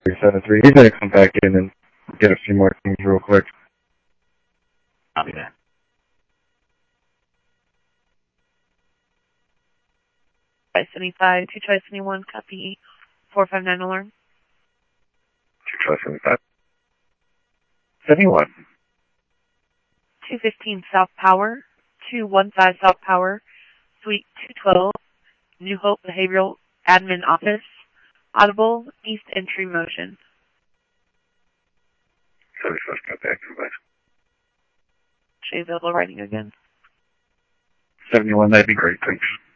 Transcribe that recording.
373. He's going to come back in and get a few more things real quick. Copy that. By 75, 2 try 71, copy 459 alarm. 2 try 75. 71. 215 South Power, 215 South Power, Suite 212, New Hope Behavioral Admin Office, Audible, East Entry Motion. 75, got back to back. Should available writing again. 71, that'd be great, thanks.